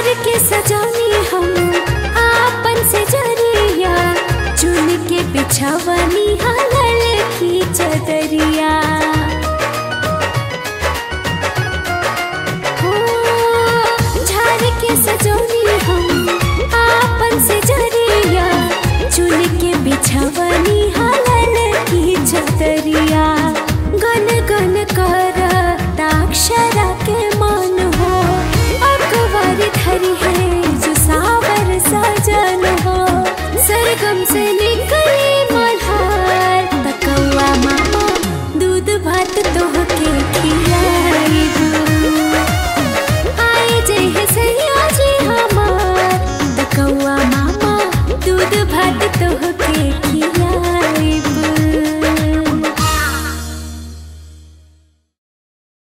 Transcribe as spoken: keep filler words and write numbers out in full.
झाड़ के सजानी हम आपन से जरिया, चुन के बिछावनी हलल की चदरिया। हो झाड़ के सजानी हम आपन से जरिया, चुन के बिछावनी हलल की चदरिया। गन गन कर दाक्षरा के मान हो, अकबर धरी है जो सावर सजन हो। सरगम से निकली मल्हार, तकौआ मामा दूध भात तोहके खिलाइबू। आए जे है सैया जी हमार, तकौआ मामा दूध भात तोह